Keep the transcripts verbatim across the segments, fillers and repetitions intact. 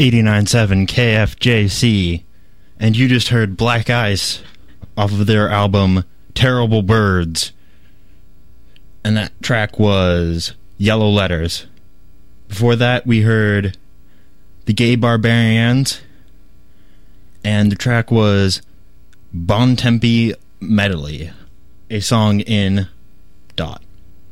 eighty-nine point seven K F J C, and you just heard Black Ice off of their album Terrible Birds, and that track was Yellow Letters. Before that, we heard the Gay Barbarians, and the track was Bon Tempi Medley, a song in Dot.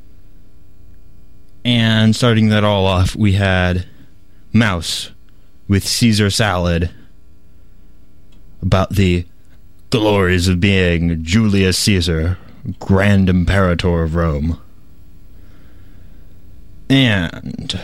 And starting that all off, we had Mouse with Caesar Salad, about the glories of being Julius Caesar, Grand Imperator of Rome. And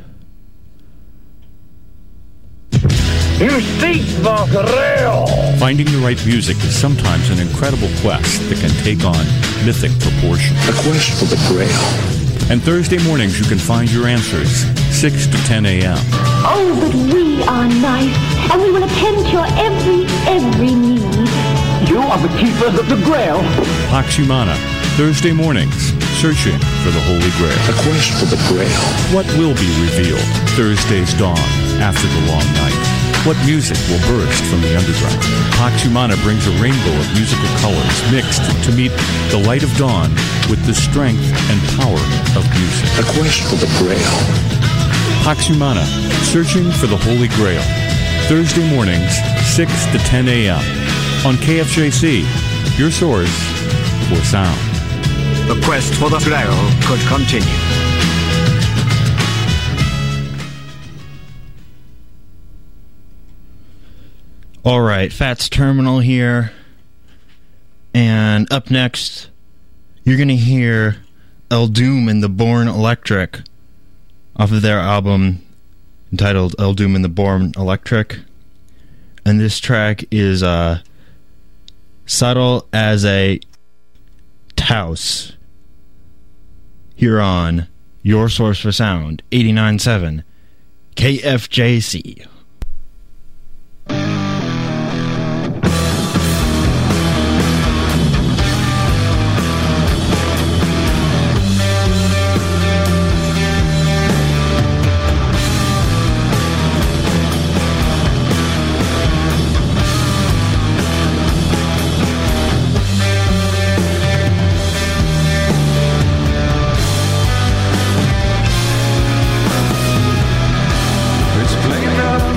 You speak for real. Finding the right music is sometimes an incredible quest that can take on mythic proportions. A quest for the Grail. And Thursday mornings you can find your answers, six to ten a.m. Oh, but we are nice, and we will attend to your every, every need. You are the keepers of the Grail. Pax Humana, Thursday mornings, searching for the Holy Grail. A quest for the Grail. What will be revealed Thursday's dawn after the long night? What music will burst from the underground? Pax Humana brings a rainbow of musical colors mixed to meet the light of dawn with the strength and power of music. A quest for the Grail. Pax Humana, searching for the Holy Grail. Thursday mornings, six to ten a.m. on K F J C, your source for sound. The quest for the Grail could continue. all right, Fats Terminal here, and up next, you're gonna hear El Doom and the Born Electric off of their album entitled El Doom and the Born Electric, and this track is uh, subtle as a Taos here on your source for sound, eighty-nine point seven K F J C. It's playing up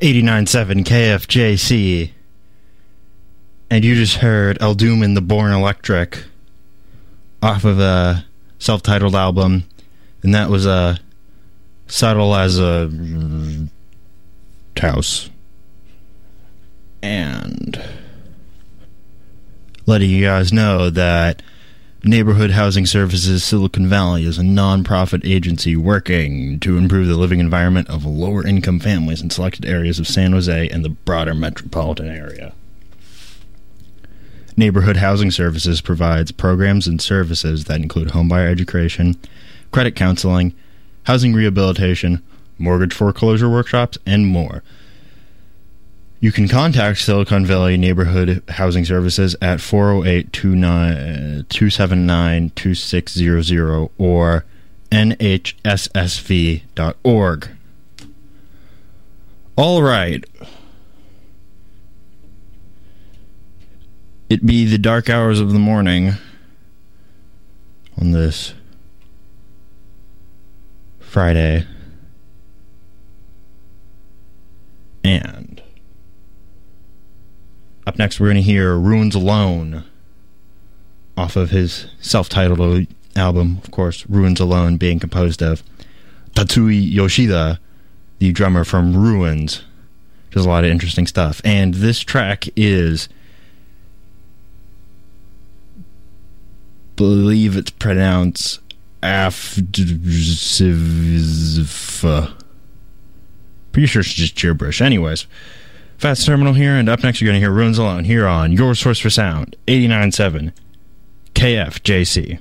eighty-nine point seven K F J C. And you just heard El Doom and the Born Electric off of a self-titled album. And that was a subtle as a house. And letting you guys know that Neighborhood Housing Services Silicon Valley is a non-profit agency working to improve the living environment of lower-income families in selected areas of San Jose and the broader metropolitan area. Neighborhood Housing Services provides programs and services that include homebuyer education, credit counseling, housing rehabilitation, mortgage foreclosure workshops, and more. You can contact Silicon Valley Neighborhood Housing Services at four oh eight, two seven nine, two six zero zero or N H S S V dot org. All right. It be the dark hours of the morning on this Friday. And up next, we're going to hear Ruins Alone off of his self-titled album, of course, Ruins Alone being composed of Tatsui Yoshida, the drummer from Ruins. Does a lot of interesting stuff. And this track is, I believe it's pronounced Af. Pretty sure it's just gibberish. Anyways, Fats Terminal here, and up next you're going to hear Ruins Alone here on Your Source for Sound, eighty-nine point seven K F J C.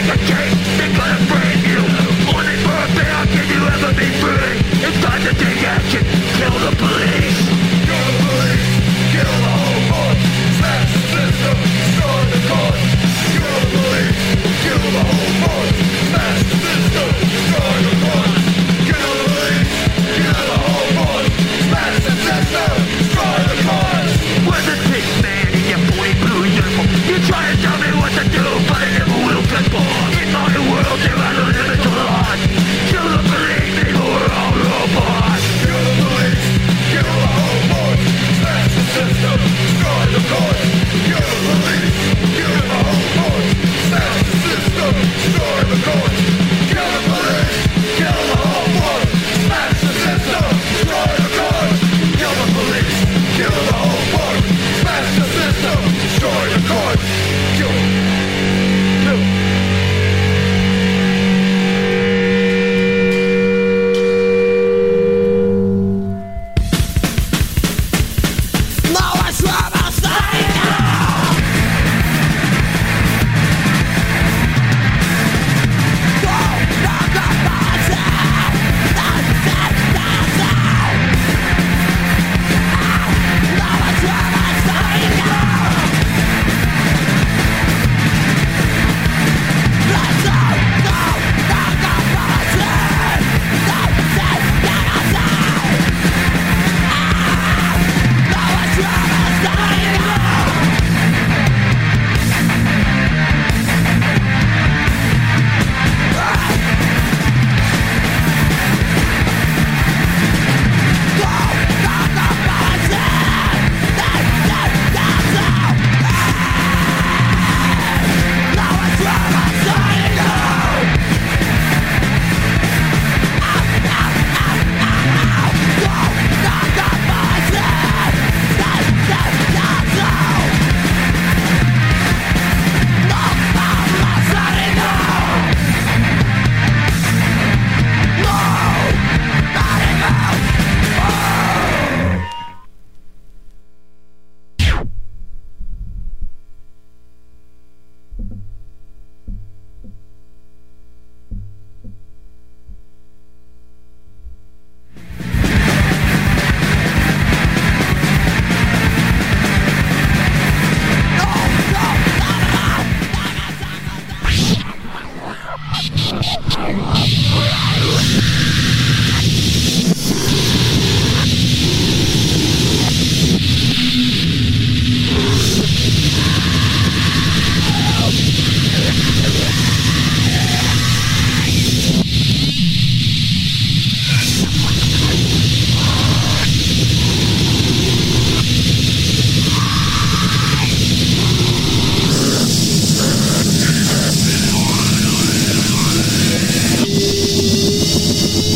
We'll be right back.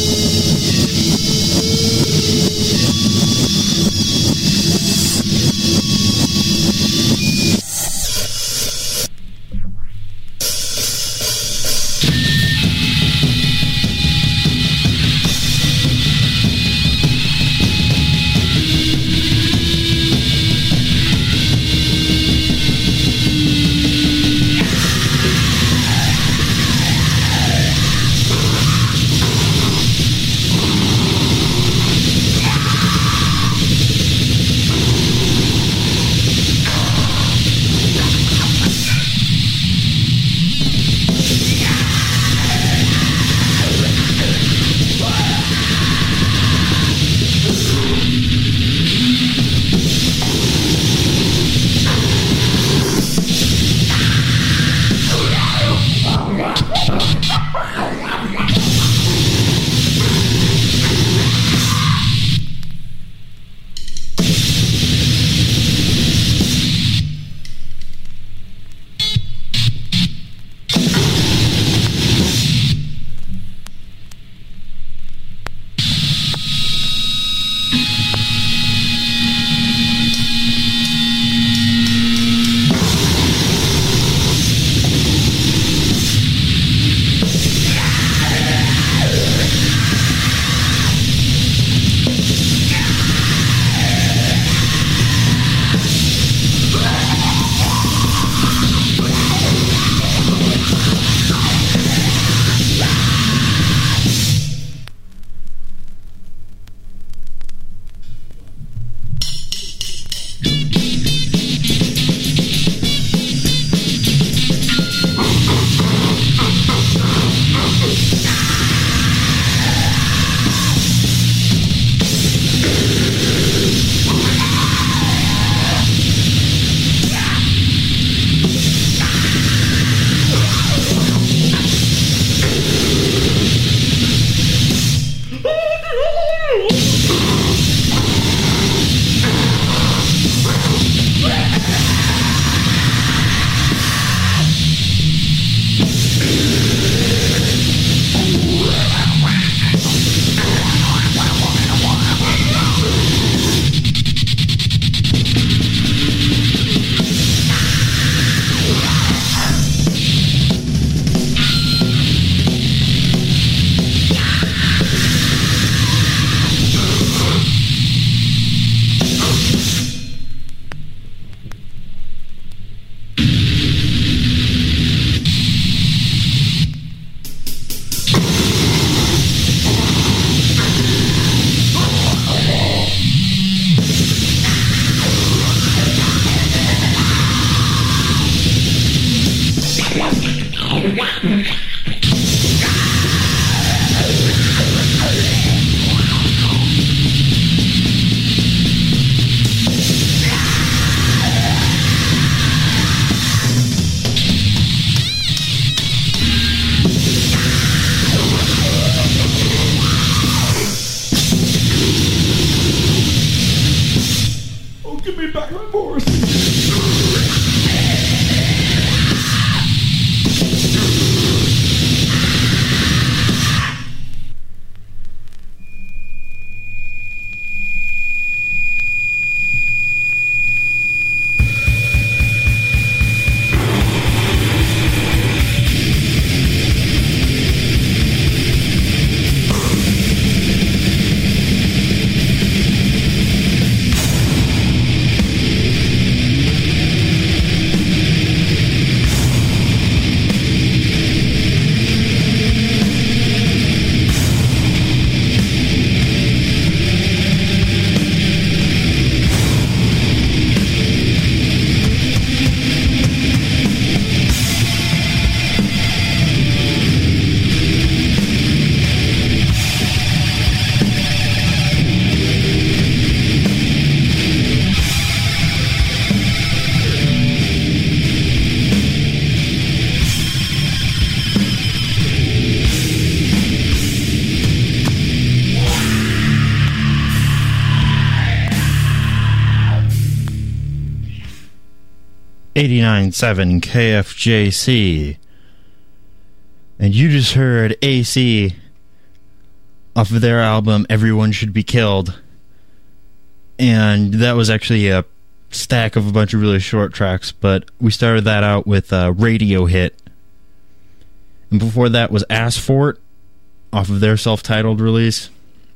eighty-nine point seven K F J C. And you just heard A C off of their album Everyone Should Be Killed. And that was actually a stack of a bunch of really short tracks, but we started that out with a Radio Hit. And before that was Asfort off of their self-titled release.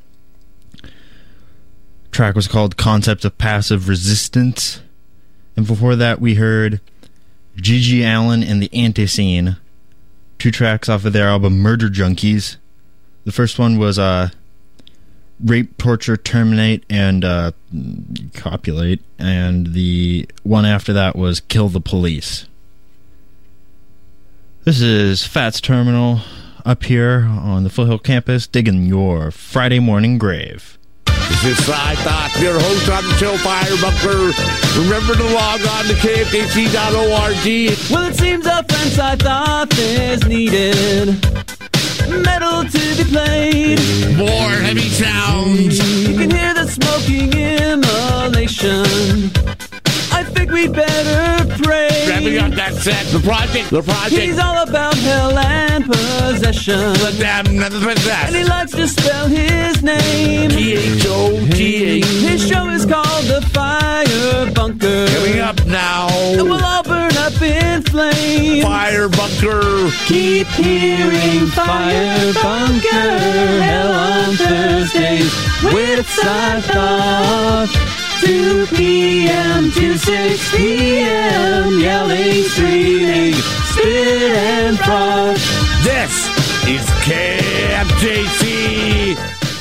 Track was called Concept of Passive Resistance. And before that we heard Gigi Allen and the Anti-Scene, two tracks off of their album Murder Junkies. The first one was uh, Rape, Torture, Terminate, and uh, Copulate, and the one after that was Kill the Police. This is Fats Terminal up here on the Foothill campus, digging your Friday morning grave. This is I Thought, your host on the show, Firebunker. Remember to log on to K F K C dot org. Well, it seems offense I thought is needed. Metal to be played. More heavy sounds. You can hear the smoking immolation. I think we better pray. Wrapping up that set, the project, the project. He's all about hell and possession. Let them never possess. And he likes to spell his name T H O T H. His show is called The Fire Bunker. Coming up now. And we'll all burn up in flames. Fire Bunker. Keep hearing Fire Bunker. Hell on Thursdays with Side Thought. two p.m. to six p.m. Yelling, screaming, spit and froth. This is K F J C.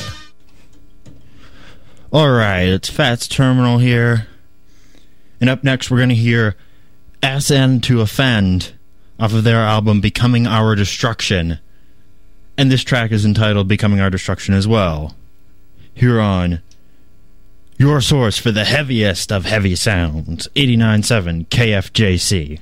Alright, it's Fats Terminal here. And up next we're going to hear S N to Offend off of their album Becoming Our Destruction. And this track is entitled Becoming Our Destruction as well. Here on your source for the heaviest of heavy sounds, eighty-nine point seven K F J C.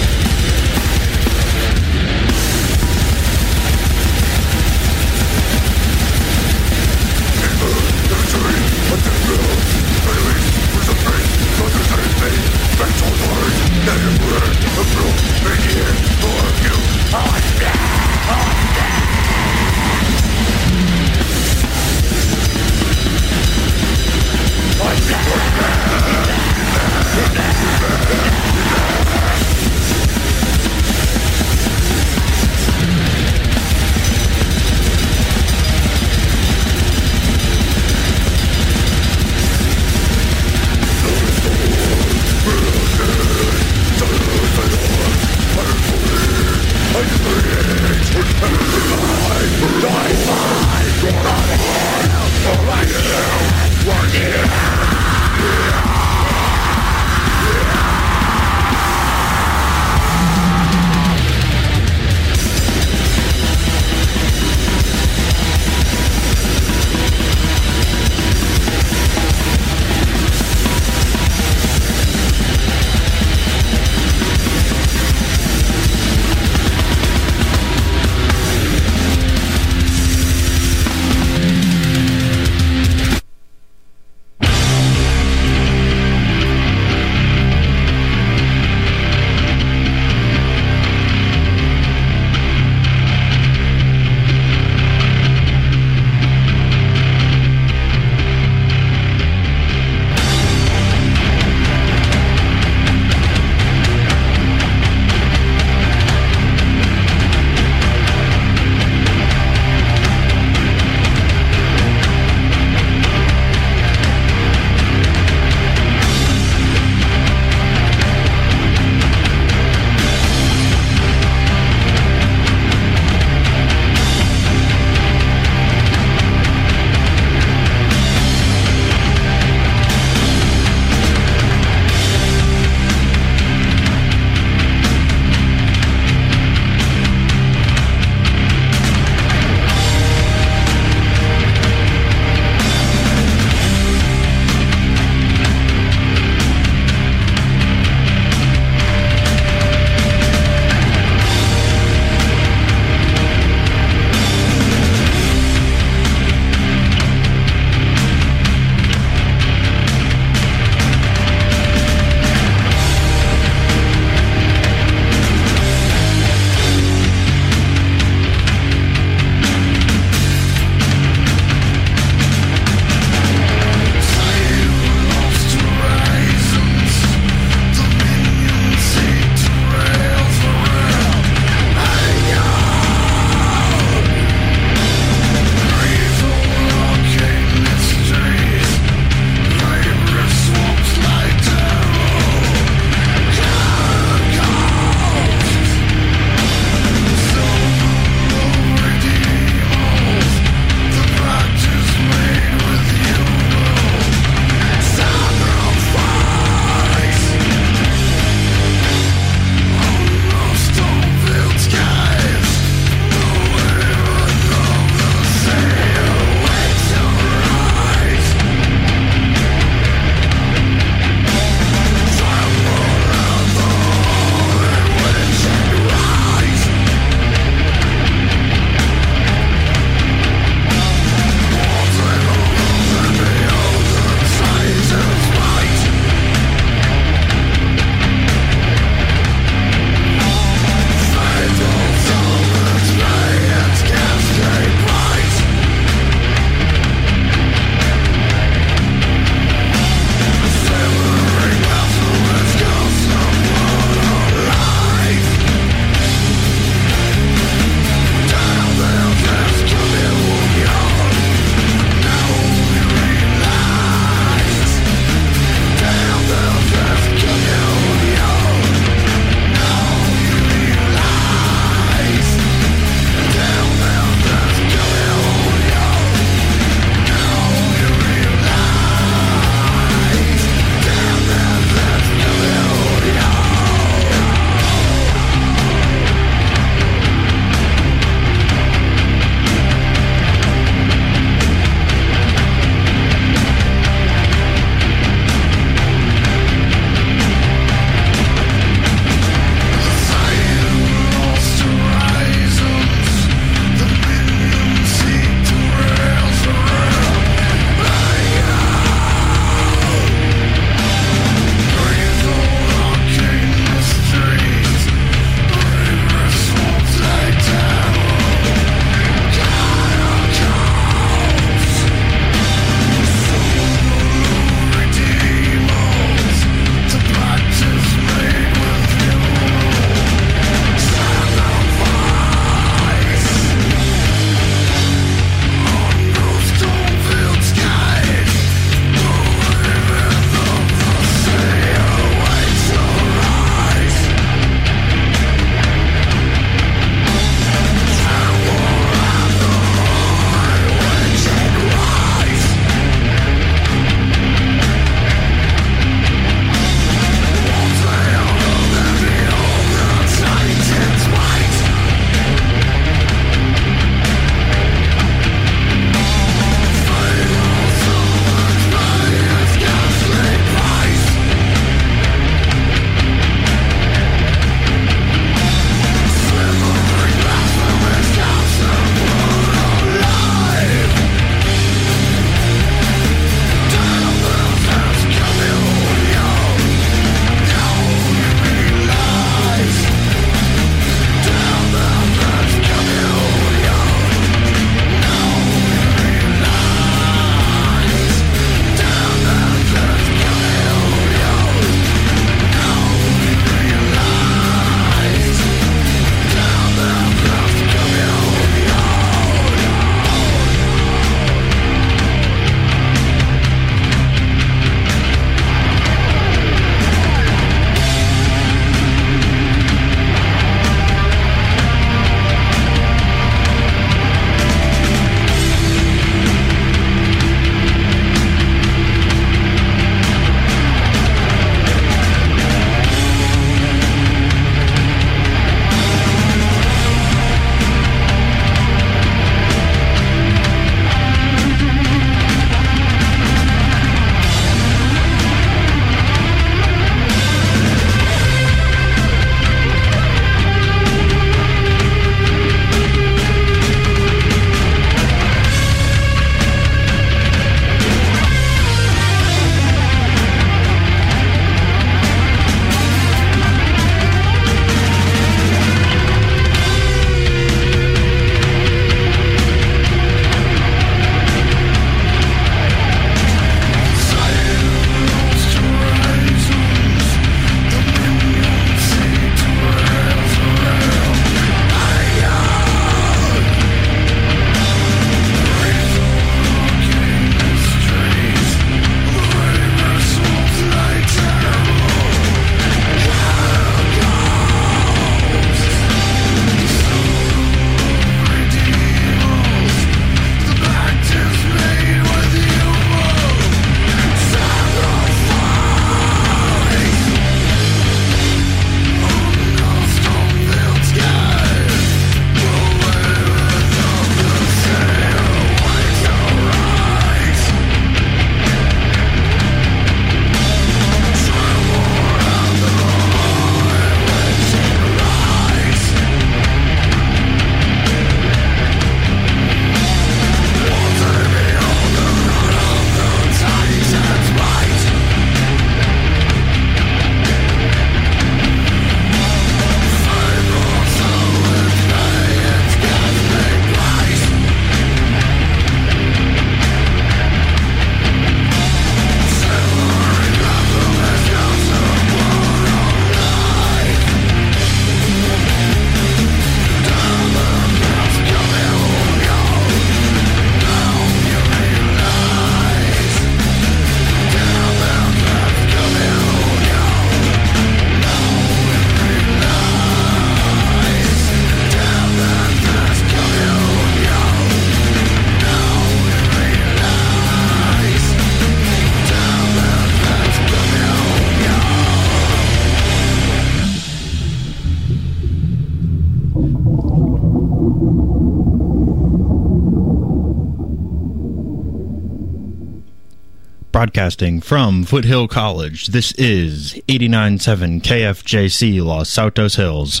broadcasting from Foothill College. This is eighty-nine point seven K F J C Los Altos Hills.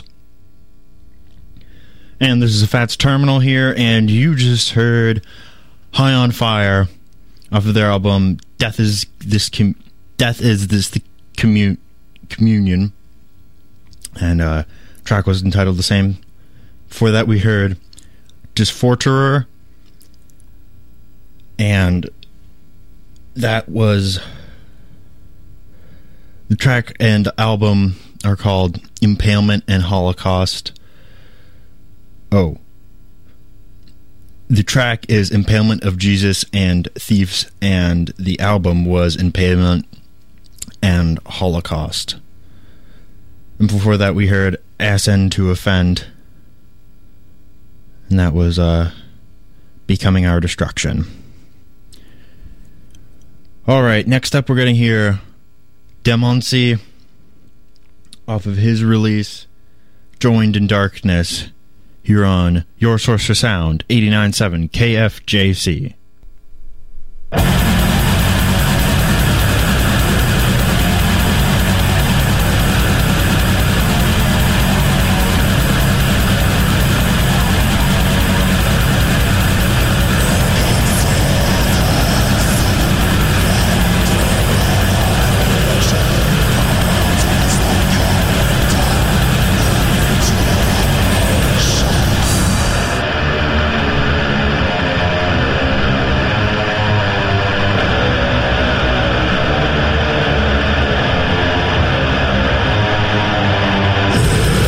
And this is a Fats Terminal here, and you just heard High on Fire off of their album Death is This Com- Death is This the Commun- Communion. And uh track was entitled the same. Before that we heard Disforterer, and that was the track and album are called Impalement and Holocaust. Oh. The track is Impalement of Jesus and Thieves, and the album was Impalement and Holocaust. And before that we heard Ascend to Offend, and that was uh, Becoming Our Destruction. Alright, next up we're going to hear Demoncy off of his release Joined in Darkness here on Your Source for Sound, eighty-nine point seven K F J C.